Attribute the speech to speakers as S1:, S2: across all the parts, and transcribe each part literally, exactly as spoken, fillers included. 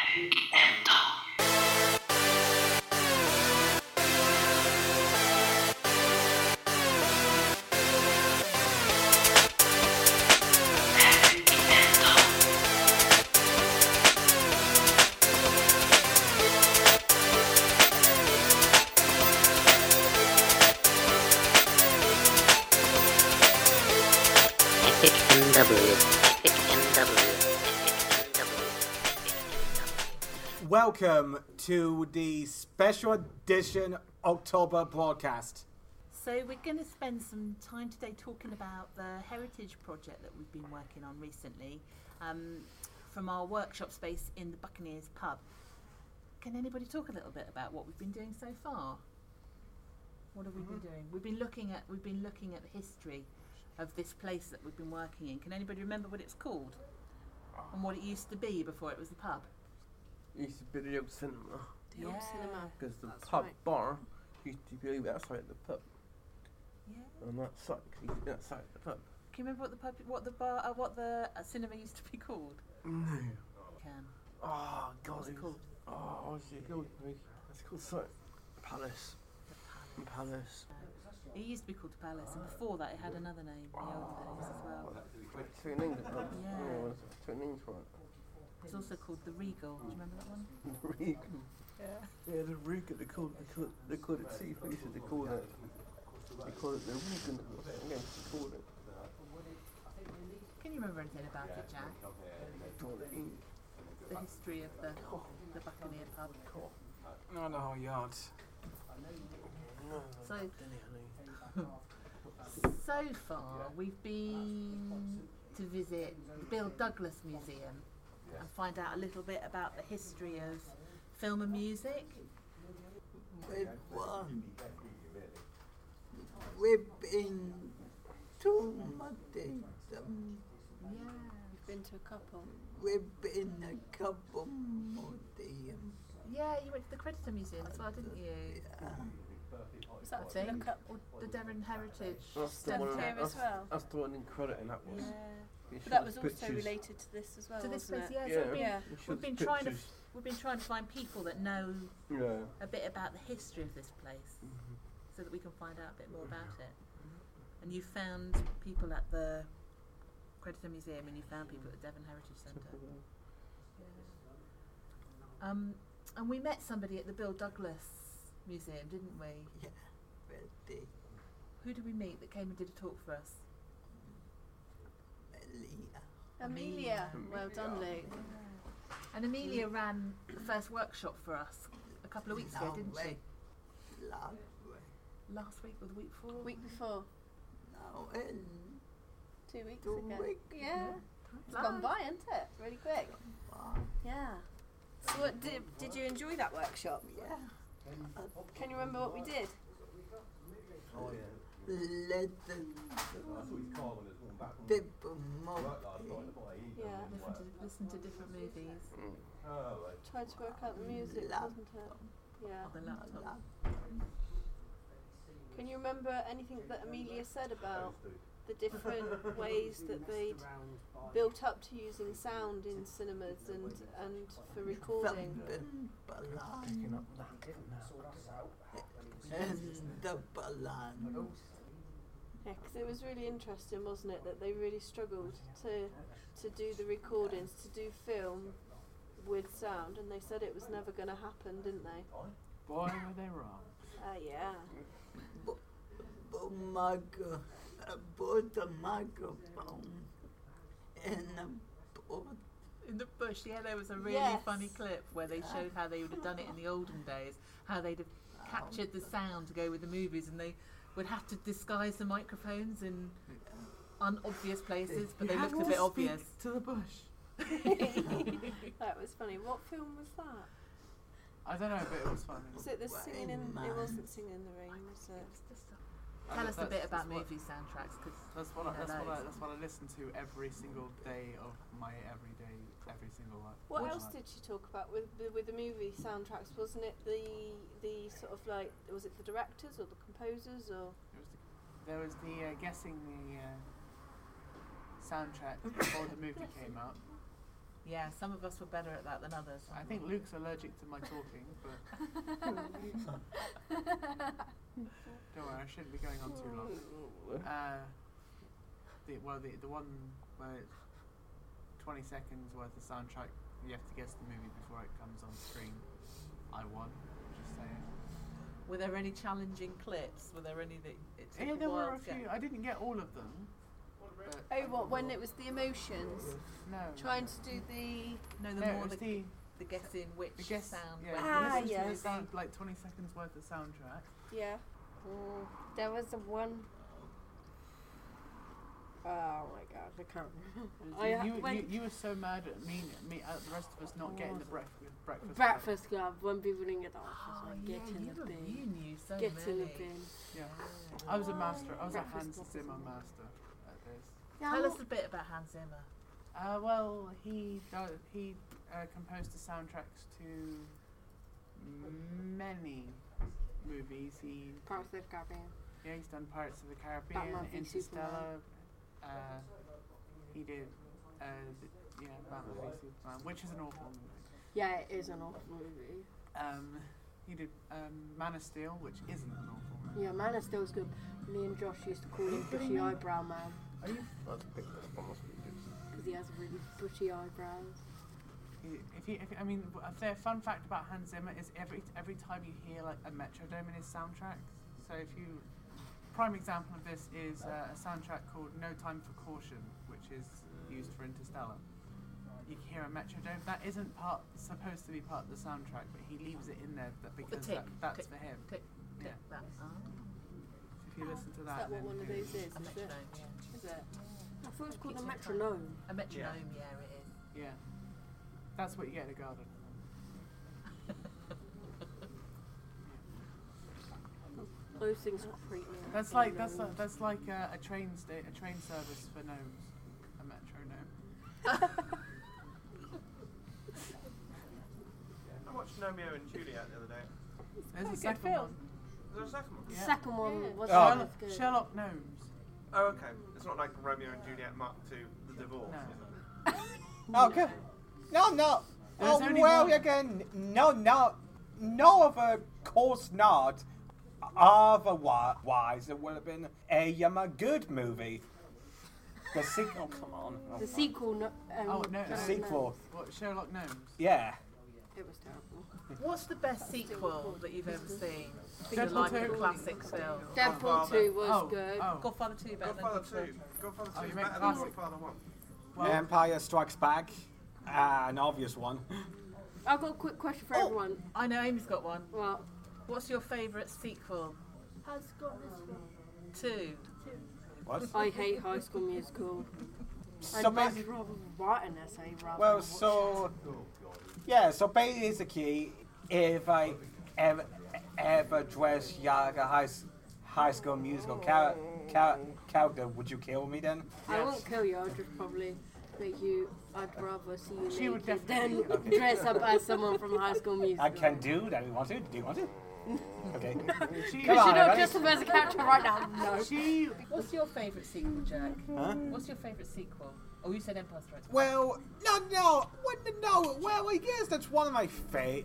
S1: Welcome to the special edition October broadcast.
S2: So we're going to spend some time today talking about the heritage project that we've been working on recently um, from our workshop space in the Buccaneers pub. Can anybody talk a little bit about what we've been doing so far? What have we mm-hmm. been doing? We've been looking at we've been looking at the history of this place that we've been working in. Can anybody remember what it's called and what it used to be before it was the pub?
S3: It used to be the old cinema.
S2: The old
S4: Yeah.
S2: cinema.
S3: Because the
S4: That's
S3: pub
S4: right.
S3: bar used to be outside the pub.
S2: Yeah.
S3: On that side, 'cause it used to be outside the pub.
S2: Can you remember what the pub, what the bar, uh, what the uh, cinema used to be called?
S3: No.
S2: Can.
S3: Oh, God.
S2: What's it
S3: was-
S2: called?
S3: Oh, what's it called? It's called something. Palace.
S2: The Palace.
S3: Palace.
S2: It used to be called the Palace, and before that it had another name in the old days as well.
S3: With two names. uh,
S2: Yeah.
S3: Yeah, was two names for it.
S2: It's also called the Regal. Do you remember that one?
S3: Regal.
S2: Yeah.
S3: Yeah, the Regal. They called, they called, they called it sea faces. They called it. They called it the Regal. Yeah, they called it.
S2: Can you remember anything about it, Jack?
S3: Called it in-
S2: The history of the the Buccaneer pub.
S1: No, no, yard.
S2: So, so far we've been to visit the Bill Douglas Museum and find out a little bit about the history of film and music.
S5: We've, um, we've been to Madeira.
S2: Yeah.
S4: We've been to a couple.
S5: We've been a couple museums.
S2: Yeah, you went to the Creditor Museum as well, didn't you?
S5: Yeah.
S4: Was
S2: I
S4: that to
S2: think.
S4: look up?
S2: Or the Devon Heritage
S3: That's the one.
S2: Centre.
S4: Centre as
S3: That's,
S4: well.
S3: that's the one in credit, and that was.
S2: Yeah.
S3: You
S4: But
S3: showed
S4: that
S3: us
S4: was also
S3: pictures.
S4: related to this as well,
S2: To this
S4: wasn't
S2: place,
S4: it?
S2: yeah. So
S3: Yeah.
S2: we've been,
S4: Yeah.
S3: You showed
S2: we've
S3: us
S2: been trying to
S3: pictures.
S2: we've been trying to find people that know
S3: Yeah.
S2: a bit about the history of this place,
S3: Mhm.
S2: so that we can find out a bit more about it. And you found people at the Creditor Museum, and you found people at the Devon Heritage Centre. Yeah. Um, and we met somebody at the Bill Douglas Museum, didn't we?
S5: Yeah, we did.
S2: Who did we meet that came and did a talk for us?
S5: Melia.
S4: Amelia. Well done, Luke.
S2: And Amelia ran the first workshop for us a couple of weeks ago, didn't she?
S5: Last week.
S2: Last week or the week before?
S4: Week before.
S5: No, in
S4: Two weeks
S5: two
S4: ago.
S5: weeks.
S4: Yeah. It's
S2: Flies.
S4: gone by, hasn't it? Really quick.
S5: Wow.
S4: Yeah. So what, did, did you enjoy that workshop?
S5: Yeah.
S4: Can you remember what we did?
S5: Listen to people movie.
S4: Yeah.
S2: Listen to, listen to different movies
S4: Tried to work out the music, wasn't it? Yeah.
S2: on the laptop.
S4: Can you remember anything that Amelia said about the different ways that they'd built up to using sound in cinemas and, and for recording?
S5: Something Balan.
S3: Picking up that now.
S5: And the Balan.
S4: Yeah, because it was really interesting, wasn't it, that they really struggled to to do the recordings, to do film with sound, and they said it was never going to happen, didn't they?
S1: Boy, were they wrong.
S4: Uh, yeah.
S5: But micro, I bought the microphone in the boat.
S2: In the bush, yeah, there was a really
S4: Yes.
S2: funny clip where they showed how they would have done it in the olden days, how they'd have captured the sound to go with the movies, and they would have to disguise the microphones in unobvious places, but they
S1: You
S2: looked
S1: have
S2: a
S1: to
S2: bit
S1: speak
S2: obvious.
S1: to the bush.
S4: That was funny. What film was that?
S1: I don't know, but it was funny.
S4: Was it the
S5: Well,
S4: singing in?
S5: man.
S4: It wasn't Singing in the Rain, was it?
S2: Tell us a
S1: That's-
S2: bit about
S1: that's what-
S2: movie soundtracks, because
S1: That's what, I,
S2: you know
S1: that's, what I,
S2: those.
S1: that's what I listen to every single day of my everyday, every single life.
S4: What
S1: life.
S4: else did she talk about with the, with the movie soundtracks? Wasn't it the the sort of like was it the directors or the composers or?
S1: It was the, there was the uh, guessing the uh, soundtrack before the movie came out.
S2: Yeah, some of us were better at that than others.
S6: I think Luke's allergic to my talking, but don't worry, I shouldn't be going on too long. Uh, the, well, the the one where it's twenty seconds worth of soundtrack, you have to guess the movie before it comes on screen. I won. Just saying.
S2: Were there any challenging clips? Were there any that it took
S6: Yeah,
S2: a
S6: there
S2: while
S6: were a
S2: to get?
S6: few. I didn't get all of them. But
S4: Oh, what, when it was the emotions?
S6: no.
S4: Trying to do the...
S2: No, the
S6: no,
S2: more
S6: it was
S2: the,
S6: the,
S2: the guessing which
S6: the guess.
S2: sound.
S6: Yeah,
S2: went
S6: you
S4: Ah,
S6: listen to the
S4: yes.
S6: sound, like twenty seconds worth of soundtrack.
S4: Yeah.
S7: Mm, there was the one. Oh my gosh, I can't remember.
S6: You,
S7: I,
S6: you,
S7: when
S6: you, you were so mad at me, me at the rest of us not getting the breakfast. Breakfast.
S7: Breakfast Club, when people didn't get the offers,
S2: Oh,
S7: like,
S2: yeah,
S7: get in
S2: you,
S7: the
S2: were-
S7: bin.
S2: you knew so
S7: Get
S2: many.
S7: in the bin.
S6: Yeah. I was a master. I was a
S7: Breakfast
S6: Hans
S7: Club is
S6: Zimmer
S7: amazing.
S6: master at this.
S7: Yeah,
S2: Tell
S7: I'm
S2: us a bit about Hans Zimmer.
S6: Uh, well, he do- he uh, composed the soundtracks to many movies. He
S7: Pirates of the Caribbean.
S6: yeah, he's done Pirates of the Caribbean,
S7: Batman v
S6: Interstellar. Uh, he did uh, th- yeah, Batman v Superman, which is an awful movie.
S7: Yeah, it is an awful movie.
S6: Um, he did um, Man of Steel, which isn't an awful movie.
S7: Yeah, Man of Steel's good. Me and Josh used to call him Bushy Eyebrow Man
S6: Are you?
S3: That's a big response.
S7: because he has really bushy eyebrows.
S6: If you, if, I mean, a fair fun fact about Hans Zimmer is every every time you hear like a Metrodome in his soundtracks. So if you, prime example of this is uh, a soundtrack called No Time for Caution, which is used for Interstellar. You can hear a Metrodome. That isn't part supposed to be part of the soundtrack, but he leaves it in there that because
S2: tick,
S6: that, that's
S2: tick,
S6: for him.
S2: Tick,
S6: Yeah.
S2: tick, that. Oh.
S6: If you listen to
S4: Is
S6: that,
S4: that what
S6: then
S4: one of
S6: you-
S4: those is?
S2: A
S4: Is it?
S2: metronome, yeah.
S4: Is it?
S7: I thought it was called a
S2: Keeps in
S7: metronome.
S2: A metronome, yeah, it is.
S6: Yeah, that's what you get in a garden.
S7: Those things creep me out.
S6: That's like that's like, that's like uh, a train sta- a train service for gnomes, a metronome.
S8: I watched Romeo and Juliet the other day.
S6: There's a
S2: good
S6: second
S2: film.
S6: one.
S8: Is there a second one?
S7: The
S6: Yeah.
S7: second one
S4: Yeah.
S7: was
S1: Oh.
S7: not
S6: Sherlock,
S7: as good.
S6: Sherlock Gnomes.
S8: Oh, okay. It's not like Romeo and Juliet Mark Two, The Divorce.
S6: No.
S8: Is it?
S1: Okay. No, no.
S6: There's
S1: Oh,
S6: only
S1: well,
S6: one.
S1: again, no, no, no, of a course not. Otherwise, it would have been a, um, a good movie. The sequel, come on.
S7: The sequel, no, um,
S6: Oh, no,
S1: The
S6: no.
S1: sequel,
S6: What, Sherlock Gnomes?
S1: yeah.
S7: It was terrible.
S2: What's the best sequel that you've ever seen? To
S6: Deadpool
S2: like a
S6: two.
S2: classic film.
S7: Deadpool
S8: Godfather.
S7: two was
S6: oh,
S7: good.
S6: oh.
S2: Godfather two better
S8: Godfather
S2: than
S8: Two. Godfather
S6: Oh,
S8: Two
S6: you
S8: is
S6: meant
S8: better than
S6: classic.
S8: Godfather One.
S6: Well,
S1: Empire Strikes Back, uh, an obvious one.
S7: I've got a quick question for
S2: Oh.
S7: everyone.
S2: I know Amy's got one.
S7: Well,
S2: What's your favourite sequel?
S4: Has got this one.
S2: Two.
S1: What?
S7: I hate High School Musical.
S1: So
S7: I'd much
S1: basically,
S7: rather write an essay rather
S1: well,
S7: than watch
S1: so, yeah, so basically, if I ever, ever dress like a high, s- high school musical char- char- character, would you kill me then?
S7: it. I won't kill you, I'll just probably make you, I'd rather see you
S6: She would
S7: naked than
S6: definitely-
S7: dress up as someone from High School Musical.
S1: I can do that. Do you want to? Do you want to? Okay.
S6: she,
S1: Come
S7: You
S1: on,
S7: should not
S1: everybody.
S7: dress up as a character right now. No.
S6: she,
S2: What's your favourite sequel, Jack?
S1: Huh?
S2: What's your favourite sequel? Oh, you said Empire Strikes Back.
S1: Well, no, no, what, no. Well, I guess that's one of my fa-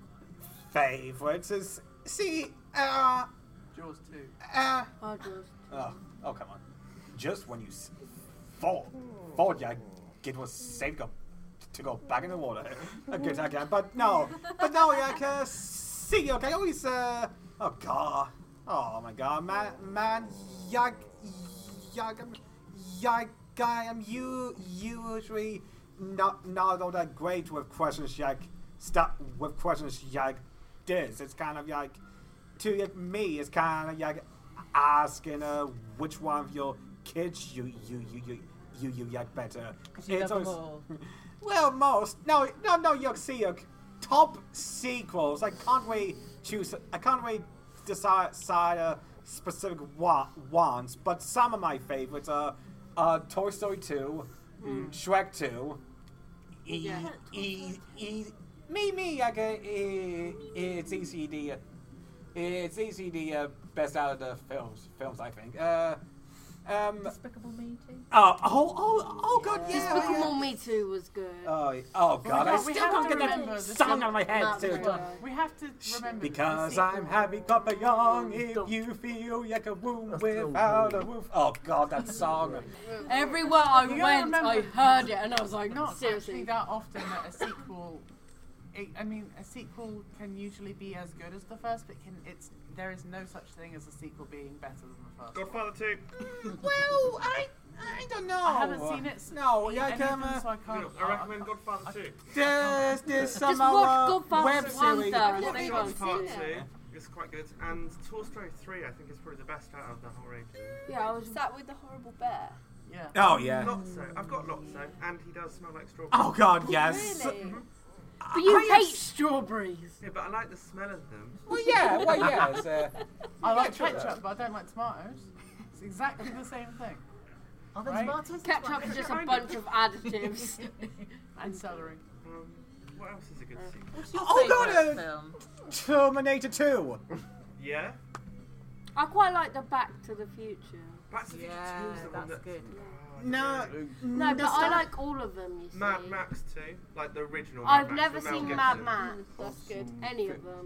S1: favorites. Is see, uh,
S6: Jaws two.
S1: uh,
S7: I'll just.
S1: oh, oh, come on. Just when you s- thought, thought yeah, it was safe go, to go back in the water. A good again, but no, but no, yeah, uh, see, okay, always, uh, oh god, oh my god, man, man, yag, yag, yag, guy, I'm you usually not not all that great with questions like stop with questions like this. It's kind of like to like, me, it's kind of like asking uh, which one of your kids you you you you you you like better.
S2: Because you
S1: It's
S2: love them
S1: always-
S2: all.
S1: Well, most no no no. You see, uh, top sequels. I can't really choose. I can't really decide, decide a specific one, ones. But some of my favorites are uh, Toy Story two, Shrek two, E
S7: Yeah.
S1: E E. Me me. Like uh, e, it's easy the. It's easy the uh, best out of the films. Films I think. Uh, Um,
S2: Despicable Me too.
S1: oh, oh, oh, oh, God, yeah.
S7: Despicable
S1: yeah.
S7: Me too was good.
S1: Oh, oh God, I
S6: we
S1: still
S6: have
S1: can't
S6: to
S1: get
S6: remember
S1: that
S6: the
S1: song
S6: sim-
S1: out of my head.
S7: That's
S1: too.
S7: good.
S6: We have to remember
S1: Because
S6: the
S1: I'm happy, Papa Young, if
S7: Don't.
S1: you feel like a womb
S3: That's the wrong
S1: without a
S3: movie.
S1: roof. Oh, God, that song.
S7: Everywhere I
S6: You gotta
S7: went, I
S6: remember-
S7: heard it, and I was like,
S6: not actually
S7: seriously.
S6: that often that a sequel. It, I mean, a sequel can usually be as good as the first, but can it's there is no such thing as a sequel being better than the first.
S8: Godfather two.
S1: Well, I, I don't know.
S6: I haven't seen it. s-
S1: No,
S6: in
S1: yeah,
S6: any
S1: come,
S6: of them,
S1: uh,
S6: so I can't.
S8: I recommend Godfather two.
S1: There's, there's some
S7: Just watch
S1: other
S7: Godfather
S1: web
S7: one
S1: series.
S7: first.
S4: I've
S7: They
S4: never
S7: won't
S4: even
S8: Part
S4: seen
S8: two
S4: it.
S8: is quite good, and Toy Story three I think is probably the best out of the whole range.
S7: Yeah, I was.
S4: Is that with the horrible bear?
S6: Yeah.
S1: Oh, yeah.
S8: Lotso, I've got Lotso, and he does smell like strawberry.
S1: Oh, God, yes.
S4: Really?
S7: But you
S1: I
S7: hate
S1: have-
S7: strawberries.
S8: Yeah, but I like the smell of them.
S1: Well, yeah, well, yes. Uh,
S6: I like
S1: Ketchup.
S6: ketchup, but I don't like tomatoes. It's exactly the same thing.
S2: Are there
S6: Right.
S2: tomatoes? as
S7: Ketchup
S2: well?
S7: is just a
S8: Kind
S7: bunch of additives.
S6: And celery.
S8: Um, what else is a good sequel?
S2: What's your
S1: Oh, God,
S2: favourite
S1: uh,
S2: film?
S1: Terminator two.
S8: Yeah?
S7: I quite like the Back to the Future.
S8: Back to the Future
S2: Yeah,
S8: two is the one
S2: that's
S8: that...
S2: good.
S8: Oh,
S1: No,
S7: No,
S1: the
S7: but I
S1: stuff-
S7: like all of them. You see.
S8: Mad Max two, like the original
S7: I've
S8: Mad Max
S7: never
S8: with Mel
S7: seen
S8: Gibson.
S7: Mad Max.
S4: That's good.
S7: Any of them.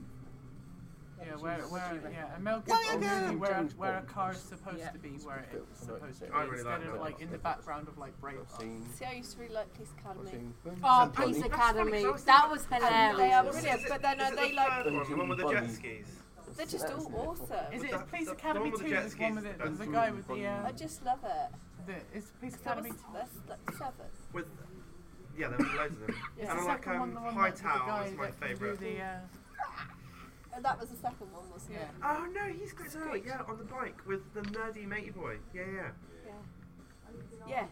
S6: Yeah, where, where, yeah, a Mel
S1: Well,
S6: Gibson
S1: yeah,
S6: movie
S1: yeah.
S6: where,
S3: James
S6: where a
S3: Bond.
S6: car is supposed
S2: Yeah.
S6: to be where it's supposed to be,
S8: I really
S6: instead
S8: like
S6: of
S8: that.
S6: like in the background of like Braveheart.
S4: See, I used to really like Police Academy.
S7: Oh,
S8: That's
S7: Police
S8: funny,
S7: Academy.
S8: 'cause I was
S7: That
S8: thinking-
S7: was
S4: And they are
S7: hilarious.
S4: brilliant,
S8: Is it-
S4: but then
S8: is
S4: are
S8: it
S4: they
S8: the
S4: like...
S8: third one, the one with the jet skis?
S4: They're just all awesome.
S6: Is
S8: But
S6: it
S8: that-
S6: Police
S8: the- the
S6: Academy
S8: one with the
S6: two?
S8: jet
S6: There's one
S8: skis
S6: with
S8: is
S6: it.
S8: the
S6: There's
S8: best.
S6: a guy with the.
S4: I
S6: Uh,
S4: just love it.
S6: the is Police
S4: That was,
S6: Academy two?
S4: that's like seven.
S8: With, yeah, there were loads of them.
S6: It's
S8: and
S6: the
S8: I like
S6: second one,
S8: um,
S6: the one that- with the
S8: Hightower
S6: guy
S8: was my
S6: that can do
S8: favourite.
S6: the, uh,
S4: And that was the second one, wasn't
S6: yeah.
S4: it?
S8: Oh no, he's great. Oh,
S4: Screech.
S8: yeah, on the bike with the nerdy matey boy. Yeah, yeah.
S4: Yes.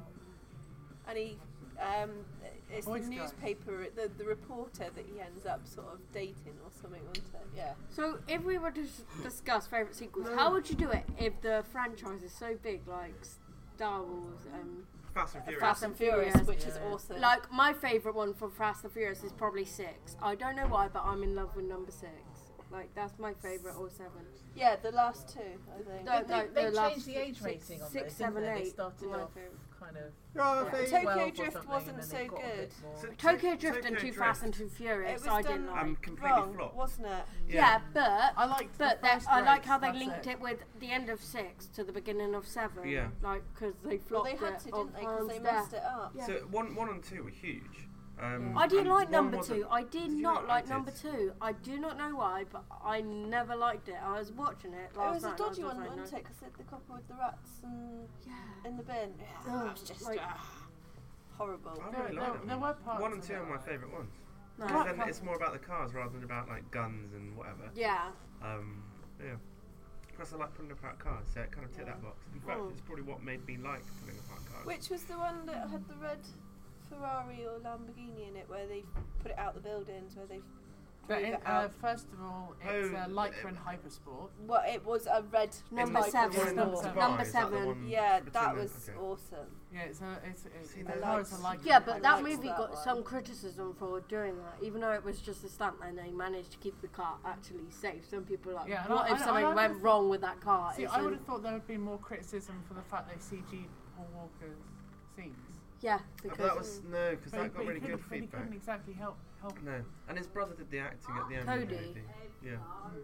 S4: And he, um, it's
S6: Boy
S4: the
S6: Scout.
S4: newspaper, the, the reporter that he ends up sort of dating or something, wasn't it? Yeah.
S7: So, if we were to s- discuss favourite sequels, how would you do it if the franchise is so big, like Star Wars and
S8: Fast and Furious.
S7: Fast and Furious?
S4: which is
S2: Yeah.
S4: awesome.
S7: Like, my favourite one for Fast and Furious is probably six. I don't know why, but I'm in love with number six. Like, that's my favourite, or seven.
S4: yeah, the last two, I think.
S7: No,
S2: They,
S7: no,
S2: they
S7: the last
S2: changed the
S7: six-
S2: age rating on
S7: six,
S2: those,
S7: seven,
S2: didn't they? They
S7: eight,
S2: started
S7: my
S2: off
S7: favourite.
S2: kind of
S1: Your
S2: yeah,
S1: favourite-
S4: Tokyo
S2: twelve or
S4: Drift
S2: something,
S4: wasn't
S2: and then
S4: so
S2: they got a
S4: good.
S2: bit more.
S8: So-
S7: Tokyo Drift
S8: Tokyo
S7: and Too
S8: Drift.
S7: Fast and Too
S4: It
S7: Furious,
S4: was
S7: I
S4: done
S7: didn't
S8: Um,
S7: like.
S8: completely
S4: wrong,
S8: flopped.
S4: wasn't it?
S7: Yeah, but
S6: I like.
S7: but
S6: the
S7: that,
S6: first
S7: I like
S6: race,
S7: how they
S6: that's
S7: linked it. with the end of six to the beginning of seven.
S8: Yeah.
S7: Like, because they
S4: Well,
S7: flopped
S4: they had
S7: it
S4: to,
S7: on
S4: didn't they? Because
S7: Han's
S4: they
S7: death.
S4: messed it up.
S7: Yeah.
S8: So one, one and two were huge. Um,
S7: I didn't
S8: and
S7: like
S8: one
S7: number
S8: wasn't-
S7: two. I did,
S8: Did you
S7: not
S8: not?
S7: like
S8: I
S7: number
S8: did.
S7: two. I do not know why, but I never liked it. I was watching it
S4: It
S7: last
S4: was
S7: night.
S4: a
S7: and I
S4: dodgy
S7: was
S4: one,
S7: like,
S4: wasn't
S7: no.
S4: it? Because the couple with the rats and
S7: Yeah.
S4: in the bin. Yeah,
S7: Oh,
S4: that was just
S7: like-
S4: ah, horrible.
S8: I
S6: There-
S8: really
S6: there-
S8: like them.
S6: there were parts
S8: One and
S6: of
S8: two
S6: it
S8: are my
S6: I
S8: favourite ones.
S7: No.
S8: Because
S6: Right.
S8: then it's more about the cars rather than about like guns and whatever.
S7: Yeah.
S8: Um, yeah. Plus, I like pulling apart cars, so it kind of ticked that box. In fact,
S4: Oh.
S8: it's probably what made me like pulling apart cars.
S4: Which was the one that had the red Ferrari or Lamborghini in it, where they put it out the buildings, where they
S6: But
S4: drove
S6: in,
S4: it
S6: uh,
S4: out.
S6: first of all, it's
S8: Oh,
S6: uh, Lycra
S8: uh,
S6: and Hypersport.
S4: Well, it was a red
S7: Number
S4: Hyper
S7: seven.
S4: Sport.
S6: Number seven.
S7: Number
S8: Is that the
S7: seven.
S8: one
S4: Yeah,
S8: between
S4: that
S8: the-
S4: was
S8: okay.
S4: awesome.
S6: Yeah, it's a, it's, it's
S8: See,
S6: the
S8: I
S6: cars
S4: liked-
S6: are Lycra.
S7: Yeah,
S6: and
S7: but
S4: I
S7: that
S4: liked
S7: movie
S4: that
S7: got
S4: one.
S7: some criticism for doing that, even though it was just a stunt and they managed to keep the car actually safe. Some people are like,
S6: Yeah, and
S7: what
S6: I-
S7: if
S6: I-
S7: something
S6: I would've
S7: went
S6: thought-
S7: wrong with that car?
S6: See,
S7: It's
S6: I
S7: in-
S6: would have thought there would be more criticism for the fact they C G'd Paul Walker's scenes.
S7: Yeah,
S8: Oh,
S7: because
S8: but that was no, because
S6: But, he-
S8: that
S6: but
S8: got
S6: he
S8: really
S6: couldn't-
S8: good
S6: but he
S8: feedback.
S6: couldn't exactly help. help.
S8: No, and his brother did the acting at the end. of the
S7: Cody.
S8: movie. Yeah.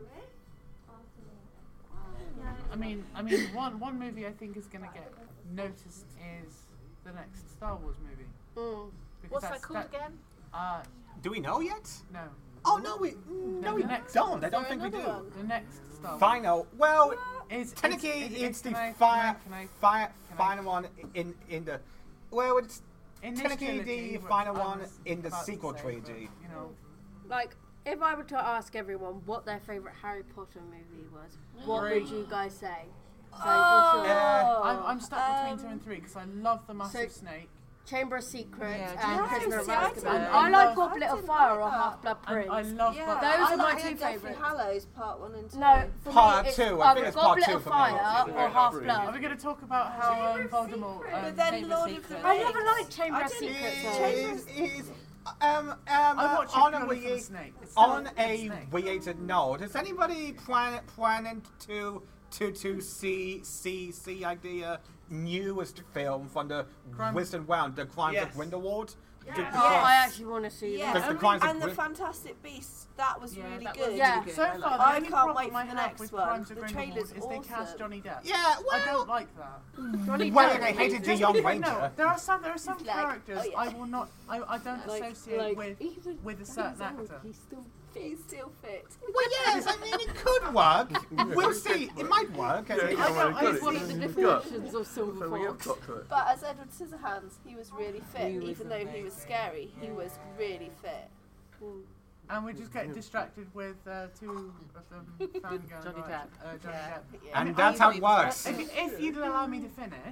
S6: I mean, I mean, one one movie I think is going to get noticed is the next Star Wars movie.
S7: mm.
S6: Because
S2: What's
S6: that's-
S2: that called again?
S6: Uh,
S1: Do we know yet?
S6: no,
S1: Oh no, we no,
S6: the
S1: we
S6: next
S1: don't. I don't
S4: Is
S1: think we
S4: there
S1: do.
S4: another one?
S6: the next Star Wars.
S1: Final. Well,
S6: Is,
S1: technically,
S6: is, is,
S1: it's the
S6: can I-
S1: fi-
S6: can I-
S1: fi-
S6: can I-
S1: final one in in the. Well, it's
S6: in this
S1: technically
S6: trilogy,
S1: the
S6: which
S1: final
S6: I
S1: one
S6: was
S1: in the
S6: about to
S1: sequel
S6: say,
S1: trilogy.
S6: but, you know,
S7: like, if I were to ask everyone what their favourite Harry Potter movie was, what
S6: Three.
S7: would you guys say? So,
S4: Oh,
S7: what's your-
S1: Uh,
S6: I'm, I'm stuck between
S4: um,
S6: two and three because I love the Massive
S7: so-
S6: Snake.
S7: Chamber of Secrets
S2: Yeah,
S7: and
S2: Chamber of
S7: Prisoner of
S4: Secrets.
S7: Azkaban.
S4: See,
S6: I
S7: I,
S6: didn't-
S7: like
S6: I
S7: Goblet of
S4: didn't
S7: Fire
S4: like
S7: or
S4: that.
S7: Half Blood
S6: I,
S7: Prince.
S6: I love
S4: Yeah,
S6: but
S7: Those
S4: I
S7: are my
S4: like
S7: two
S4: Deathly
S7: favourites.
S4: Hallows Part One and Two.
S7: No, for
S1: Part
S7: me, it's
S1: two, I think
S7: either
S1: it's part
S7: Goblet
S1: two
S7: of
S1: for me.
S7: Fire
S3: Three.
S7: or Half
S3: Three.
S6: Are
S7: Blood.
S6: we going to talk about how um, Voldemort? Um,
S4: But then
S2: Chamber of
S4: Lord of the
S2: Secrets.
S7: I
S4: Rings.
S7: never liked Chamber
S4: I
S7: of
S4: didn't-
S7: Secrets. though.
S4: Chamber-
S1: Is is um um
S6: I watched
S1: on
S6: it
S1: a
S6: purely for the
S1: re-
S6: snake. It's still
S1: on
S6: good
S1: a
S6: snake.
S1: related note. Is anybody plan, planning to to to see see see like the uh, newest film from the
S6: Crime-
S1: Western World, The Crimes
S8: Yes.
S1: of Grindelwald.
S4: Yeah.
S1: The-
S7: Oh,
S1: the-
S7: I actually want to see
S4: Yeah,
S1: The-
S7: that.
S1: the
S4: and,
S1: Crimes of
S4: and the
S1: Grin-
S4: Fantastic Beasts, that was
S2: Yeah,
S4: really
S2: that was
S4: good.
S7: Yeah.
S2: really good.
S6: So
S2: I
S6: far,
S2: like
S6: the
S4: I
S6: only
S4: can't
S6: problem
S4: wait for
S6: I
S4: the
S6: have
S4: next
S6: with
S4: one.
S6: Crimes of
S4: The
S6: Grindelwald
S4: trailer's
S6: is they cast
S4: awesome.
S6: Johnny Depp.
S1: Yeah,
S6: I
S1: well,
S6: don't like that.
S7: Johnny
S1: well,
S7: Depp
S1: I
S7: is
S1: hated the
S7: amazing.
S1: Young
S6: No,
S1: Ranger.
S6: there are some there are some
S4: He's like,
S6: characters
S4: oh, yeah.
S6: I will not I, I don't
S7: Like-
S6: associate
S7: like,
S6: with
S7: even
S6: with a
S7: though
S6: certain
S7: he's old,
S6: actor.
S7: He's still
S4: He's still fit.
S1: Well, yes, I mean it could work. We'll see. It might work. I
S3: Yeah,
S1: mean,
S3: come
S6: I
S3: on,
S6: don't-
S3: got
S6: I
S3: it.
S6: just
S7: one of the
S3: You've
S7: definitions
S3: got-
S7: of
S3: So
S7: silver
S3: we have
S7: fox.
S3: got to it.
S4: But as Edward Scissorhands, he was really fit.
S2: He was
S4: Even though he was
S2: amazing.
S4: scary, he was really fit.
S6: And we just get distracted with uh, two of them fangirling.
S2: Johnny
S6: like,
S2: Depp.
S6: Uh, Johnny
S2: Yeah.
S6: Depp.
S4: Yeah.
S1: and
S6: I
S1: that's how it
S2: mean,
S1: works.
S6: If, if you'd allow me to finish,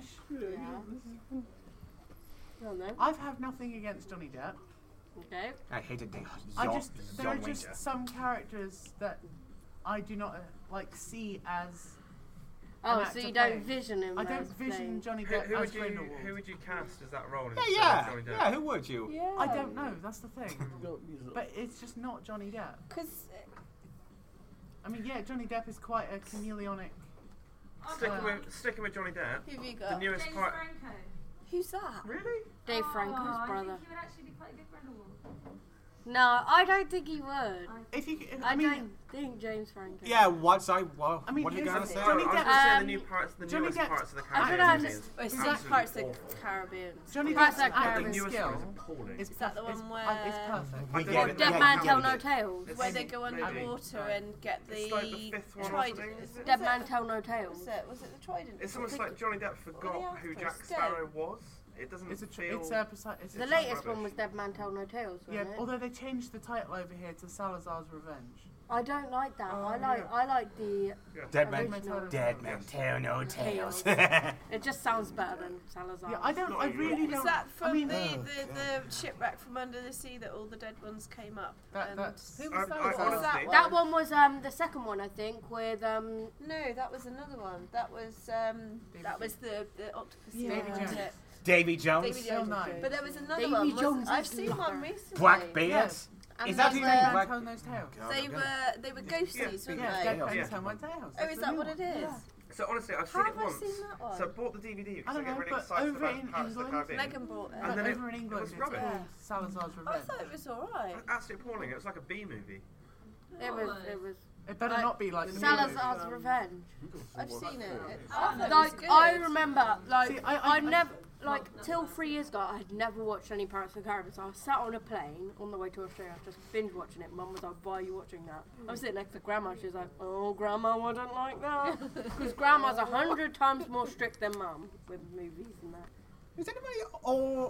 S7: Oh, no.
S6: I've had nothing against Johnny Depp.
S7: Okay.
S1: I hated the
S6: I
S1: Young,
S6: just there are
S1: young
S6: just
S1: Ranger.
S6: some characters that I do not uh, like see as.
S7: Oh,
S6: an
S7: so
S6: actor
S7: you don't
S6: playing.
S7: vision him
S6: I don't
S7: as
S6: vision
S7: playing.
S6: Johnny
S8: Who,
S6: Depp
S8: who
S6: as
S8: would you
S6: Grindelwald.
S8: who would you cast as that role?
S1: Yeah,
S8: instead
S1: yeah,
S8: of Johnny Depp?
S1: yeah. Who would you?
S4: Yeah.
S6: I don't know. That's the thing.
S3: Got these-
S6: But it's just not Johnny Depp.
S4: Because
S6: I mean, yeah, Johnny Depp is quite a chameleonic.
S8: Sticking
S6: Uh,
S8: with sticking with Johnny Depp.
S4: who have you
S8: The
S4: got?
S8: newest
S9: James
S8: part.
S9: Franco.
S4: Who's that?
S8: Really?
S7: Dave
S9: Oh,
S7: Franco's
S9: I
S7: brother.
S9: think he would actually be quite a good Grindelwald.
S7: No, I don't think he would.
S9: I
S6: If you, if,
S7: I,
S6: I mean,
S7: don't think James Franco.
S1: Yeah, what's I? Well,
S6: I mean,
S1: what are you
S6: here's
S1: gonna
S6: the
S1: say?
S6: Johnny
S8: I was
S6: Depp-
S8: gonna say the
S7: Um,
S8: new parts, the
S6: Johnny
S8: newest
S6: Depp-
S8: parts of the
S7: I don't
S8: Caribbean.
S7: know,
S8: is
S7: it's-
S4: It's
S8: absolutely
S4: like Parts of the
S8: awful.
S4: Caribbean.
S6: Johnny
S7: Parts
S6: Depp's
S7: of the
S8: The
S6: acting
S8: newest
S6: skill
S8: one is appalling.
S6: is
S4: Is that the
S6: perf- is-
S4: one
S6: uh, is
S4: where-
S6: perfect.
S1: We
S8: I
S1: get
S8: don't-
S1: it.
S7: Dead
S1: yeah,
S7: Man
S1: yeah,
S7: Tell
S1: we
S7: No
S1: get it.
S7: Tales.
S8: It's
S4: Where they
S8: maybe-
S4: go
S8: maybe.
S4: underwater and get the
S8: It's like the fifth one or
S4: trident.
S8: something, is it?
S7: Dead
S4: Was
S7: Man
S4: it-
S7: Tell No
S4: Was
S7: Tales.
S4: it, was it the trident?
S8: It's almost like Johnny Depp forgot who
S4: after?
S8: Jack
S4: It's
S8: Sparrow was. It doesn't
S6: It's a tr-
S8: feel.
S6: it's a precise. It's
S7: The
S6: a
S7: latest
S8: rubbish.
S7: one was Dead Man Tell No Tales,
S6: Yeah,
S7: wasn't it?
S6: although they changed the title over here to Salazar's Revenge.
S7: I don't like that.
S6: Oh,
S7: I like
S6: yeah.
S7: I like the.
S1: Dead man,
S7: original.
S1: dead man, tell no tales.
S7: It just sounds better than Salazar.
S6: Yeah, I don't.
S8: not
S6: I
S8: even-
S6: really
S4: Is
S6: don't.
S4: that from
S6: I mean,
S4: the,
S1: Oh,
S4: the, the shipwreck from under the sea that all the dead ones came up?
S6: That-
S4: and
S6: that's-
S2: Who
S8: I,
S2: was
S8: I
S2: Salazar?
S4: What was that
S8: honestly,
S4: one?
S7: That one was um the second one, I think, with um.
S4: No, that was another one. That was um
S6: David
S4: that was the the octopus.
S2: Yeah.
S6: Davy
S4: wasn't
S6: Jones.
S4: it?
S1: Davy Jones,
S4: Davy
S6: Still
S4: Jones.
S6: nine.
S4: But there was another
S7: Davy
S4: one. was-
S7: Jones
S4: I've
S7: is
S4: seen
S7: locker.
S4: one recently.
S1: Blackbeard.
S6: Yes.
S4: And
S1: Is that
S4: they
S1: who
S4: were-
S1: you
S6: Man
S1: Black-
S6: Tell Those Tales.
S4: They were they were ghosties,
S1: Yeah,
S4: weren't
S6: Yeah,
S4: they?
S6: Dead
S1: Yeah.
S6: Man
S1: Yeah.
S6: Tell No Tales.
S4: Oh,
S6: That's
S4: is
S6: the
S4: that
S6: new
S4: what
S6: one.
S4: it is?
S6: Yeah.
S8: so honestly, I've
S4: How
S8: seen it
S4: have I
S8: once.
S4: seen that one?
S8: So I bought the D V D
S6: I
S8: because I
S6: don't
S8: get
S6: know,
S8: really
S6: but
S8: excited
S6: over
S8: about
S6: in
S8: Pirates of the
S6: England-
S8: Caribbean.
S4: Megan bought it.
S8: And then
S6: Over in
S8: it
S6: England,
S8: was
S6: it's
S8: rubbish.
S6: called Salazar's
S4: I
S6: Revenge.
S4: thought it was alright.
S8: Absolutely appalling. It was like a B movie.
S7: It was it was
S6: It better
S7: Like,
S6: not be like the new
S7: Salazar's
S6: movie.
S7: Revenge.
S4: I've seen it.
S9: Oh,
S4: I thought it was
S7: Like
S4: good.
S7: I remember, like
S6: See, I- I-
S7: I,
S6: I-
S7: never, like till three years ago, I had never watched any Pirates of the Caribbean. So I was sat on a plane on the way to Australia, just binge watching it. Mum was like, "Why are you watching that?" I was sitting next to Grandma. She was like, "Oh, Grandma, I don't like that," because Grandma's a hundred times more strict than Mum with movies and that.
S1: Is anybody all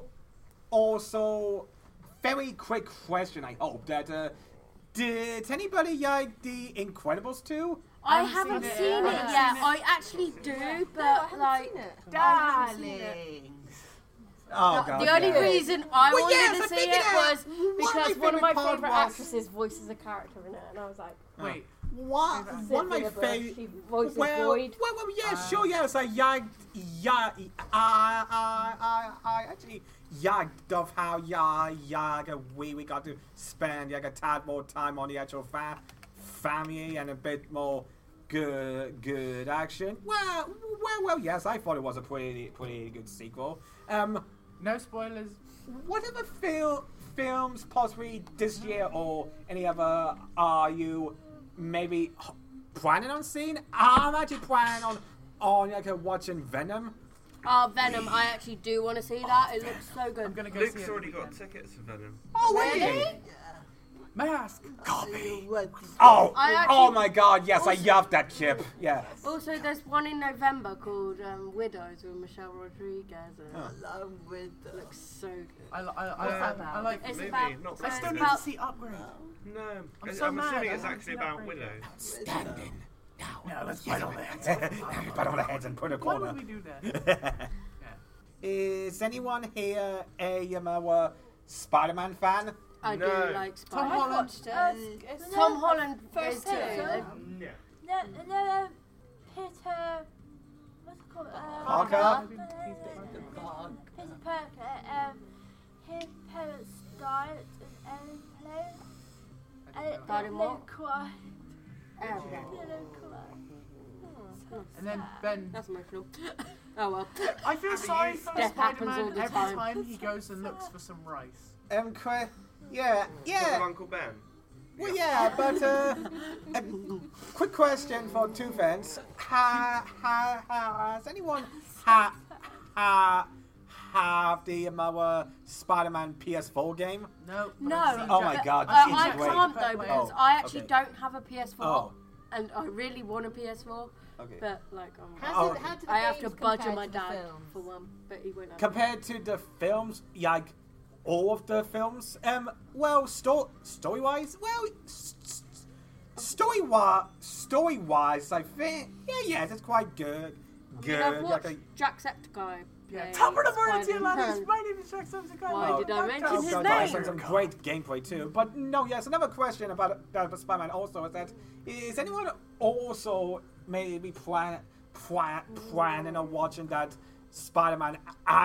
S1: also very quick question? I hope that uh, did anybody like the Incredibles two?
S7: I
S6: I haven't
S7: haven't
S6: seen
S7: seen
S6: it.
S7: it,
S6: I haven't
S7: yet.
S6: seen it.
S7: I actually do,
S4: No,
S7: but
S4: I haven't
S7: like.
S4: seen it.
S6: Darling.
S1: Oh
S7: The,
S1: god.
S7: the only
S1: yeah.
S7: reason I
S1: Well,
S7: wanted
S1: yes, I
S7: to see
S1: figured
S7: it
S1: out.
S7: was
S1: One of
S7: because
S1: my
S7: one of my
S1: favourite part
S7: favourite
S1: was-
S7: actresses voices a character in it, and I was like,
S6: Wait.
S1: What? One of my
S7: Cynthia Bush,
S1: favorite.
S7: she voices
S1: Well,
S7: Void.
S1: well, well, yeah,
S6: Uh,
S1: sure, yes. I yagged, yeah, I, I, I, I actually yagged of how, yeah, yeah, we, we got to spend, yeah, a tad more time on the actual fa- family and a bit more good, good action. Well, well, well, yes, I thought it was a pretty, pretty good sequel. Um,
S6: No spoilers.
S1: whatever fil- films possibly this year or any other are you maybe h- planning on seeing? I'm actually planning on on like uh, watching Venom.
S7: Oh, Venom, I actually do want to see that. It looks so
S6: I'm
S7: good.
S6: gonna go see
S8: Luke's
S6: it.
S8: already got tickets for Venom.
S1: Oh wait!
S7: Really?
S6: Mask.
S1: Copy.
S5: What?
S1: Oh,
S7: I actually-
S1: oh my God! Yes, I love that chip. Yeah.
S7: Also, there's one in November called um, Widows with Michelle Rodriguez. And
S1: Oh.
S5: Along with the
S7: it looks so good.
S6: I, li- I, I,
S8: What's
S6: I,
S2: that about?
S6: I like.
S7: It's
S8: movie,
S7: about.
S8: not
S6: I
S7: it's
S6: still need
S7: about
S6: to see Upgrade.
S8: No,
S6: I'm
S8: I'm,
S6: so mad,
S8: assuming
S6: I
S8: it's
S6: haven't
S8: actually
S6: seen
S8: about
S6: Upgrade.
S8: Willow.
S1: Standing. Now.
S6: No, let's
S1: Get on there. Pat on the heads and put a
S6: Why
S1: corner.
S6: would we do that?
S1: Is anyone here a um, uh, Spider-Man fan?
S7: I
S8: No.
S7: do like
S6: Tom
S7: Spider.
S4: I
S6: Holland.
S4: watched it.
S5: Uh,
S4: It's- it's-
S7: Tom Holland
S4: First
S7: is
S4: two.
S7: good.
S8: Yeah.
S9: No, no, Peter. What's it called? Uh,
S1: Parker?
S9: uh,
S6: Maybe he's the
S9: uh, Peter Parker. Um, his parents died in an airplane. And
S7: Died in
S9: they
S7: what?
S9: cried.
S7: Airplane.
S9: They cried.
S6: And then Ben.
S7: That's emotional. Oh well.
S6: I feel sorry for
S7: Death happens
S6: Spider-Man
S7: all the
S6: every
S7: time.
S6: time he goes and looks for some rice.
S1: Um, que- yeah, yeah.
S8: Little Uncle Ben.
S1: Well, yeah, but uh, a quick question for two fans: ha, ha, ha, has anyone ha, ha, have the um, uh, Spider-Man P S four game?
S6: No. but
S7: No.
S6: I've seen
S1: Oh
S6: Jack-
S1: my God,
S7: Uh,
S1: it's
S7: I
S1: great.
S7: can't though because
S1: Oh,
S7: I actually
S1: okay.
S7: don't have a P S four,
S1: Oh.
S7: and I really want a P S four,
S1: Okay.
S7: but like um,
S2: How
S1: Oh,
S2: did, how did the
S7: I have to
S2: games
S7: budge
S2: compare
S7: my
S2: to the
S7: dad
S2: films?
S7: for one, but he won't. Have
S1: Compared to the films, like all of the films, um, well, sto- story-wise, well, s- s- story-wise, story-wise, I think, yeah, yes, it's quite good.
S7: I
S1: Good.
S7: mean, I've watched
S1: like a-
S7: Jacksepticeye.
S6: Yeah,
S7: play
S6: top of the morning to you,
S7: Spider-Man.
S6: lads. My name is Jacksepticeye.
S7: Why
S6: Oh,
S7: did I
S6: my
S7: mention
S6: God.
S7: his
S1: Oh,
S7: name?
S1: God, some, some great gameplay too. But no, yes, another question about, about Spider-Man also is that is anyone also maybe plan, plan, planning on watching that Spider-Man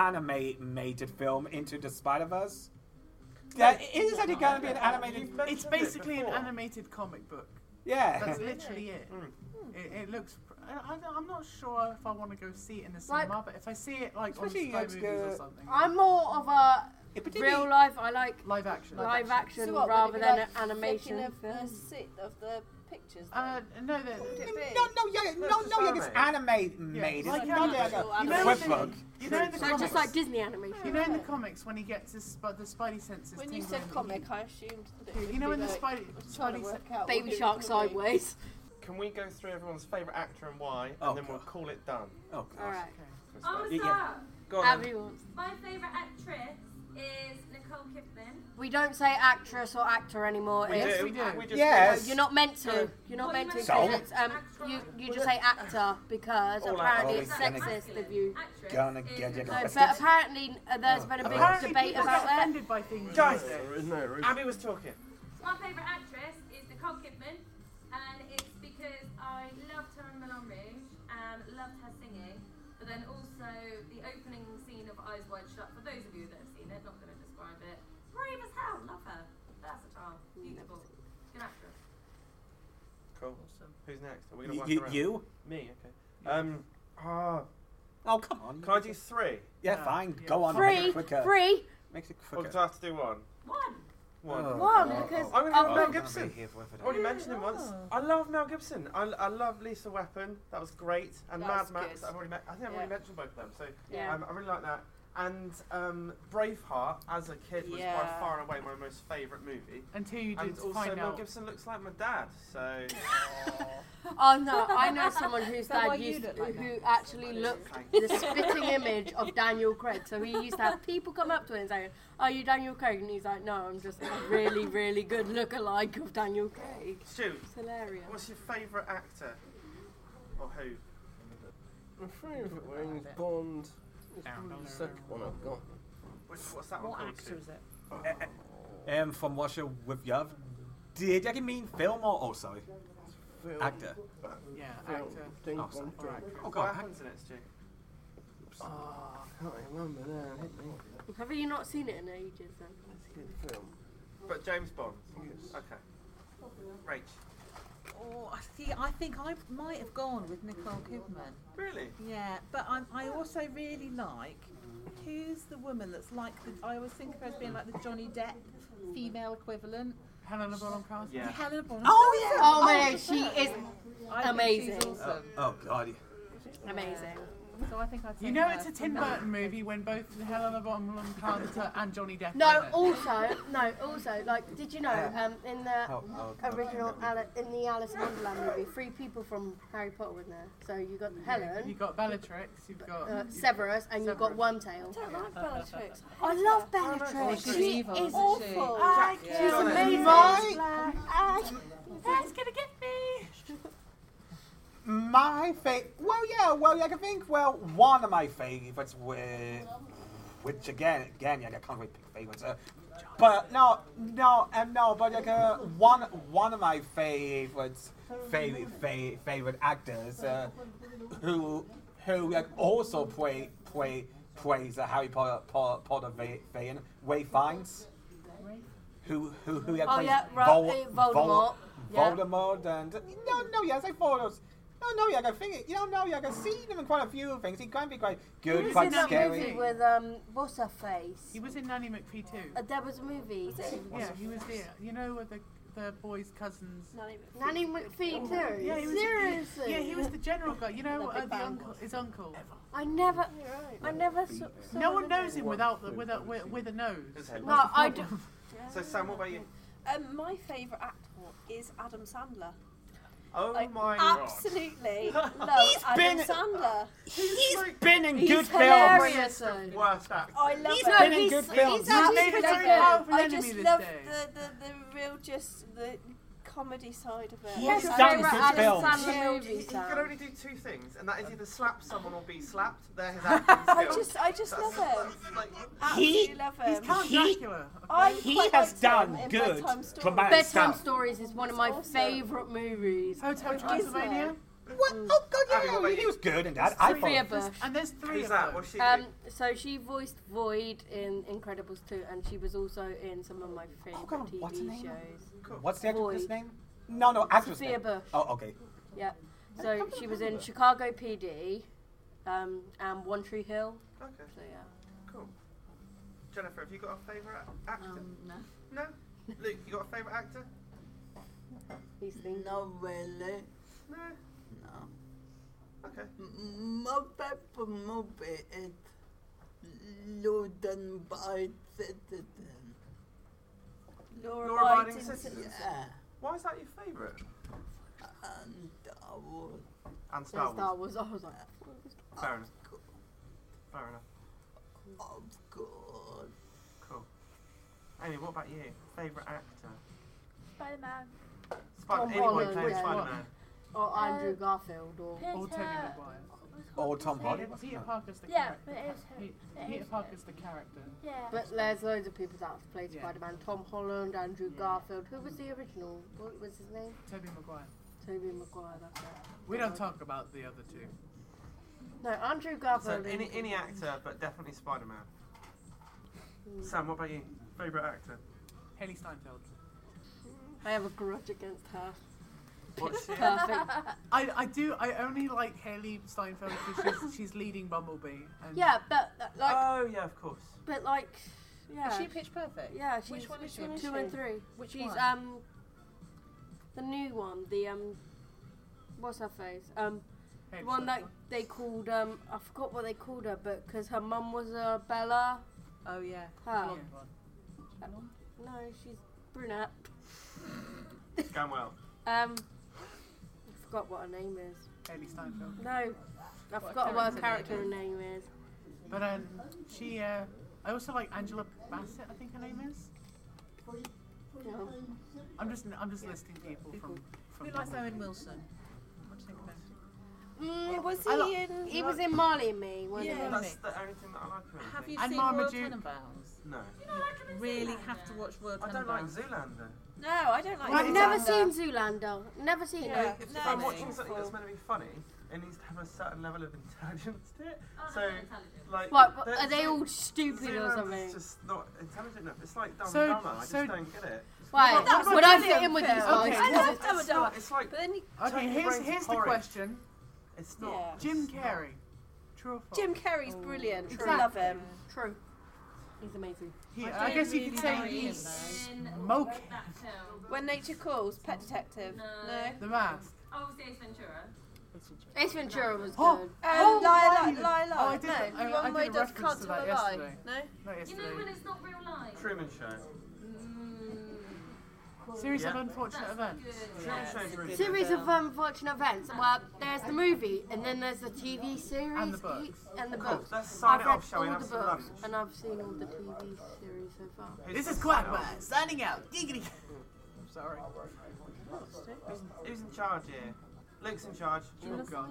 S1: animated film Into the Spider-Verse? That is actually going to be an animated.
S6: It's basically an animated comic book.
S1: Yeah.
S6: That's literally it. It, it looks. I, I- I'm not sure if I want to go see it in the
S7: Like-
S6: cinema, but if I see it like on
S1: Especially
S6: Sky
S1: looks
S6: Movies or
S1: good.
S6: something,
S7: I'm more of a
S1: It particularly-
S7: real life. I like
S6: live action.
S7: live action
S4: So what, would it
S7: rather
S4: be
S7: than
S4: like
S7: an animation
S4: flicking of the
S7: film.
S4: seat of the pictures?
S6: Uh,
S4: then?
S6: no, the,
S4: What would it be?
S1: No, no, yeah, no,
S8: it's
S1: no, yeah, it's
S8: animated.
S1: animated.
S6: Yeah,
S1: Made. It's
S6: like
S1: not
S6: animated.
S1: like
S4: You
S1: a
S6: you know,
S1: flip
S6: in
S1: book.
S6: the, you know in the
S7: So
S6: comics.
S7: just like Disney animation.
S6: You know in the comics when he gets his sp- the Spidey senses.
S4: When you
S6: tingling,
S4: said comic, I assumed that it
S6: You
S4: would
S6: know
S4: be
S6: in the
S4: like,
S6: Spidey,
S4: I was trying to
S6: Spidey
S4: work
S6: sen-
S4: out
S7: Baby
S4: what it
S7: Shark
S4: was gonna be.
S7: sideways.
S8: Can we go through everyone's favourite actor and why, and
S1: Oh,
S8: then we'll
S1: God.
S8: call it done?
S1: Oh, gosh.
S7: All right.
S8: For
S10: I'm
S8: Spider-
S10: gonna start.
S8: Go on. then.
S7: Everyone.
S10: My favourite actress is Nicole Kidman.
S7: We don't say actress or actor anymore.
S8: We
S7: it's,
S8: do.
S6: we do.
S8: We just
S1: Yes.
S7: You're not meant to.
S8: So-
S7: You're not
S10: What
S7: meant
S10: do
S7: to.
S10: you
S1: mean?
S7: because it's, um, you you just say actor because
S8: All
S7: apparently
S1: actors.
S7: it's
S1: Oh, it's
S7: sexist of you.
S10: Actress
S1: Gonna
S10: is
S1: get you
S7: No,
S1: arrested.
S7: but apparently uh, there's been a big
S6: Apparently
S7: debate
S6: people
S7: about
S6: get
S7: that.
S6: offended by things.
S8: Guys,
S6: these days.
S3: There is no reason.
S8: Abby was talking.
S10: My favourite actress is Nicole Kidman, and it's because I loved her in Moulin Rouge and loved her singing, but then also the opening scene of Eyes Wide Shut, for those of you that have seen it, not going to describe it, brave as hell, love her, versatile, beautiful, good actress.
S8: Cool. Who's next? Are we gonna
S1: You,
S8: work
S1: you,
S8: around?
S1: you?
S8: Me. Okay. Um. Ah.
S1: Oh, come on.
S8: Can I do three?
S1: Yeah,
S6: No.
S1: fine.
S6: Yeah.
S1: Go on. Make
S7: Free,
S1: it quicker.
S7: free.
S1: Makes it
S8: Or
S1: quicker.
S8: do I have to do one?
S10: One.
S8: One.
S1: Oh,
S7: One,
S1: oh,
S7: because-
S1: oh.
S8: I'm gonna
S7: Oh,
S8: go
S1: Oh,
S8: Mel
S1: I'm gonna
S8: Gibson.
S1: be here forever.
S8: I already mentioned him once. I love Mel Gibson. I, I love Lethal Weapon. That was great. And
S4: That's
S8: Mad Max.
S4: good.
S8: I've already met, I think I've
S4: Yeah.
S8: already mentioned both of them. So
S7: Yeah.
S8: um, I really like that. And um, Braveheart, as a kid, was by
S4: Yeah.
S8: far and away my most favourite movie.
S6: Until you
S8: And
S6: did
S8: also,
S6: find
S8: Mel
S6: out.
S8: Gibson looks like my dad. So
S7: Oh no, I know someone whose
S2: that why
S7: dad
S2: you
S7: used
S2: look like
S7: who actually looked the spitting image of Daniel Craig. So he used to have people come up to him and say, "Are you Daniel Craig?" And he's like, "No, I'm just a really, really good look-alike of Daniel Craig."
S8: Stu,
S7: It's hilarious.
S8: what's your favourite actor? Or who?
S3: My favourite one is Bond. It's probably the second one I've got.
S8: Which, what's that one
S6: What
S8: called?
S6: actor
S8: Stu?
S6: is it?
S1: Um, from Russia with Yav. Did you mean film or also
S3: Film.
S1: actor?
S6: Yeah,
S3: Film.
S6: actor.
S3: James
S1: Oh, sorry.
S3: Bond film.
S1: Oh,
S8: What
S1: God.
S8: happens in it, Stu?
S3: Oh, I can't remember now. Hit me.
S7: Have you not seen it in ages then?
S3: Let's get the film.
S8: But James Bond.
S3: Yes.
S8: Okay. Rach.
S2: Oh, I see. I think I might have gone with Nicole Kidman.
S8: Really?
S2: Yeah, but I'm, I also really like who's the woman that's like the, I always think of her as being like the Johnny Depp female equivalent.
S6: Helena Bonham Carter.
S8: Yeah.
S2: Helena Bonham.
S1: Oh, yeah.
S7: Oh man, she is
S2: I think
S7: amazing.
S2: she's awesome.
S1: Oh, God.
S7: amazing.
S2: So I think I'd
S6: You
S2: say
S6: know
S2: her.
S6: it's a Tim Burton movie when both Helena Bonham Carter and Johnny Depp
S7: No,
S6: are in it.
S7: also, no, also, like, did you know, um, in the
S1: Oh, oh, God.
S7: original, Ali- in the Alice in Wonderland movie, three people from Harry Potter were in there. So you got Helen,
S6: You've got Bellatrix, you've got...
S7: uh,
S6: you've-
S7: Severus, and you've got
S6: Severus.
S7: Wormtail.
S4: I don't like Bellatrix.
S7: I love
S2: Oh,
S7: Bellatrix.
S2: she's
S7: She
S2: evil,
S7: is
S2: isn't she?
S4: awful.
S7: I
S8: She's
S7: She's
S8: on it.
S7: amazing.
S1: My,
S6: That's gonna get me!
S1: my favorite. Well, yeah, well, yeah, I can think, well, one of my favorites, with, which again, again, yeah, I can't really pick favorites. Uh, but no, no, um, no, but like, uh, one, one of my favorites, favorite, favorite, favorite actors, uh, who, who like also play, play, plays uh, Harry Potter, Potter, Potter Vane, Ray Fiennes, who, who, who yeah,
S7: Oh
S1: plays
S7: yeah, Ro-
S1: Vol-
S7: uh, Voldemort.
S1: Vol-
S7: Yeah.
S1: Voldemort, and no, no, yes, I thought it was. No, no, yeah, I think it. You know, no, yeah, I can see him in quite a few things. He can be quite good,
S7: He was
S1: quite
S7: in that
S1: scary.
S7: movie with um, what's her face?
S6: He was in Nanny McPhee too.
S7: Uh, there was a movie.
S6: Yeah, he was there. You know, with the the boys' cousins.
S7: Nanny McPhee too.
S6: Yeah, he was.
S7: Seriously.
S6: Yeah, he was the general guy. You know,
S7: The
S6: uh,
S7: big
S6: the
S7: bang.
S6: uncle, his uncle.
S7: I never, I never saw. saw
S6: No one
S7: him.
S6: knows him without the, with a with, with a nose.
S7: No, I do.
S8: So Sam, what about you?
S11: Um, my favourite actor is Adam Sandler.
S8: Oh
S11: I
S8: my god.
S11: absolutely love
S1: He's
S11: Adam
S1: been-
S11: Sandler.
S1: He's been in
S7: He's
S1: good
S7: hilarious.
S1: films.
S7: though.
S8: Worst actor.
S11: I love
S1: He's
S11: him.
S1: been in
S7: he's-
S1: good
S7: he's
S1: films.
S6: He's
S7: actually
S6: made a
S7: pretty
S6: very
S7: good.
S6: powerful
S11: I
S6: enemy
S11: just
S6: this
S11: love
S6: day.
S11: the, the, the real, just the comedy side of it.
S1: He
S7: What's
S1: has
S7: your
S1: done
S7: favourite
S1: good
S7: Adam
S1: films.
S7: Sandler
S8: He,
S7: movie,
S8: he, he
S7: Sam?
S8: can only do two things, and that is either slap someone or be slapped. They're his acting
S11: I
S8: skills.
S11: just, I just
S8: That's-
S11: love him.
S8: that's like-
S11: Absolutely
S1: He-
S11: love
S6: He's
S11: him.
S6: Count
S1: He-
S6: Dracula.
S11: I
S1: He
S11: quite
S1: has
S11: liked
S1: done
S11: him in
S1: good
S11: Bedtime Stories.
S1: dramatic
S7: Bedtime
S1: stuff.
S7: Stories is one of my
S11: Awesome.
S7: favourite movies.
S6: Hotel
S11: With
S6: Transylvania.
S11: Gizmo.
S1: What? Oh God,
S8: Abby, what
S1: yeah,
S8: about
S1: he
S8: you?
S1: was good in that. I
S7: Sophia
S1: thought.
S7: Bush.
S6: And there's three
S8: Who's
S6: of
S8: that?
S6: them.
S8: What's she
S7: Um,
S8: do?
S7: so she voiced Void in Incredibles two, and she was also in some of my favourite
S1: God,
S7: T V
S1: what's her name?
S7: shows.
S1: What's the actress'
S7: Void.
S1: name? No, no, actress'
S7: Sophia
S1: name.
S7: Bush.
S1: Oh, okay.
S7: Yeah. So she was in Chicago P D, um, and One Tree Hill.
S8: Okay,
S7: So yeah.
S8: cool. Jennifer, have you got a favourite actor?
S2: Um, no.
S8: No. Luke, you got a favourite actor?
S7: He's thinking.
S5: Not really.
S8: No.
S5: No.
S8: Okay.
S5: M- My favorite movie is London by Citizen.
S11: Laura
S8: Laura
S11: Abiding
S8: Abiding
S11: Citizen.
S8: Citizen.
S5: Yeah.
S8: Why is that your favourite?
S5: And I was
S8: And Star Wars.
S7: Star Wars. I was like,
S8: Fair enough. Fair enough.
S5: of course.
S8: Cool. Amy, what about you? Favourite actor?
S9: Spider-Man.
S8: Spider-
S7: Tom
S8: anyone
S7: Holland,
S8: playing
S7: yeah.
S8: Spider-Man?
S7: or Andrew
S9: Uh,
S7: Garfield, or
S9: Peter.
S6: Or Tobey Maguire.
S1: Or Tom Hardy.
S6: Peter, Peter Parker's the
S9: Yeah,
S6: character.
S9: but it is
S6: Pe-
S9: him. It
S6: Peter
S9: is
S6: Parker's the character.
S9: Yeah.
S7: but there's loads of people that have played
S6: Yeah.
S7: Spider-Man. Tom Holland, Andrew
S6: Yeah.
S7: Garfield. Who was the original? What was his name?
S6: Tobey Maguire.
S7: Tobey Maguire. That's it.
S6: We don't talk about the other two.
S7: No, Andrew
S8: So
S7: Garfield.
S8: any
S7: is-
S8: any actor, but definitely Spider-Man.
S7: Hmm.
S8: Sam, what about you? Favourite actor?
S6: Haley Steinfeld.
S7: I have a grudge against her.
S8: What's she?
S7: Perfect.
S6: I, I do. I only like Haley Steinfeld because she's, she's leading Bumblebee. And
S7: Yeah, but uh, like,
S8: Oh yeah, of course.
S7: but like, yeah.
S2: Is she Pitch Perfect?
S7: Yeah, she's
S2: Which one is she?
S7: two and three.
S2: Which
S7: she's
S2: one?
S7: um the new one. The um, what's her face? Um,
S6: Haley
S7: the one that
S6: Steinfeld.
S7: they called um, I forgot what they called her, but because her mum was a Bella.
S2: Oh yeah.
S7: Her.
S6: Blonde one.
S7: No, she's brunette.
S8: It's going well.
S7: Um, I forgot what her name is.
S6: Haley Steinfeld.
S7: No, I
S2: What
S7: forgot what her
S2: character
S7: character
S2: name
S7: name is.
S6: But um, she. Uh, I also like Angela Bassett. I think her name is.
S7: Yeah.
S6: I'm just. I'm just listing people from. from
S2: Who likes
S6: Bumblebee.
S2: Owen Wilson? What do you think of him?
S7: Mm,
S11: Was
S7: I
S11: he
S7: li-
S11: in?
S7: he was in Marley and Me, wasn't
S2: Yeah.
S7: he?
S8: That's the only thing that I like about him.
S2: Have you
S6: And
S2: seen
S6: Mama
S2: Royal
S6: Duke.
S2: Tenenbaums?
S8: No.
S2: You really have to watch Royal
S8: I don't like
S2: Tenenbaums.
S8: Zoolander.
S11: No, I don't like.
S6: Right,
S7: I've never
S11: Zoolander.
S7: seen Zoolander. Never seen
S11: Yeah.
S7: it.
S8: If
S11: No,
S8: I'm
S11: no.
S8: watching something that's meant to be funny, it needs to have a certain level of intelligence to it.
S10: Oh,
S8: So,
S10: that's not intelligent.
S8: like,
S7: What? what-
S8: the-
S7: Are they
S8: Zoo-
S7: all stupid or
S8: Zoolander's
S7: something?
S8: just not intelligent enough. It's like Dumb
S6: So-
S8: and Dumber. I just
S6: so-
S8: don't get it.
S7: Why?
S6: What about
S7: Would I
S11: Brilliant
S7: fit in with
S11: film.
S7: these guys?
S6: Okay.
S11: I love
S8: It's
S11: Dumb and
S8: not-
S11: Dumber.
S8: It's like
S11: But then you,
S6: Okay,
S8: Turning
S6: here's
S8: brains
S6: here's the
S8: porridge.
S6: question.
S8: it's not.
S11: Yeah.
S6: Jim
S8: it's not.
S6: Carrey. True or false?
S11: Jim Carrey's brilliant. I
S7: Exactly.
S11: love him.
S7: True. He's amazing.
S6: He,
S2: I
S6: I,
S2: don't
S6: guess you
S2: really
S6: could say
S2: like him,
S6: he's
S10: In
S6: Moke.
S10: that film.
S11: When Nature Calls, Pet Detective.
S10: No.
S11: No.
S6: the mask.
S10: Obviously, Ace Ventura.
S7: Ace Ventura was
S6: Oh,
S7: good.
S11: Um,
S6: Oh,
S11: lie,
S6: why
S11: lie,
S6: you-
S11: lie,
S6: Oh,
S11: lie.
S6: I did-
S11: no,
S6: I-
S11: the
S6: I
S11: one
S6: did
S11: where
S6: a
S11: he does
S6: reference
S11: can't
S6: to
S11: tell
S6: that
S11: a lie.
S6: yesterday.
S11: No.
S6: Not
S10: You know
S6: yesterday.
S10: when it's not real life.
S8: Truman Show.
S6: Series of
S8: Yeah.
S6: unfortunate
S10: That's
S6: events.
S10: good.
S8: Truman
S10: Yes.
S8: Show's really
S7: Series
S8: good.
S7: of unfortunate events. Well, there's the movie, and then there's the T V series,
S6: And the books.
S7: and the
S8: Cool.
S7: books.
S8: Let's sign
S7: I've
S8: it
S7: read
S8: off, shall we?
S7: all
S8: Have
S7: the
S8: some
S7: books,
S8: lunch.
S7: and I've seen all the T V series so far.
S8: Who's
S6: This is
S8: the
S6: Quagmire
S8: sign-off?
S6: signing out. Giggity. I'm sorry.
S8: Who's, who's in charge here? Luke's in charge.
S6: Oh God.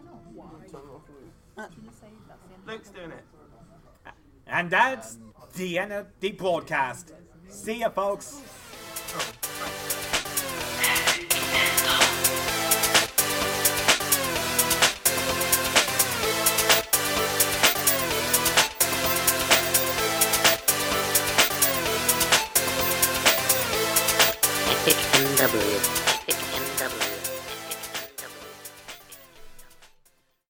S8: Luke's doing it.
S1: And that's the end of the broadcast. See ya, folks.
S12: Epic M W.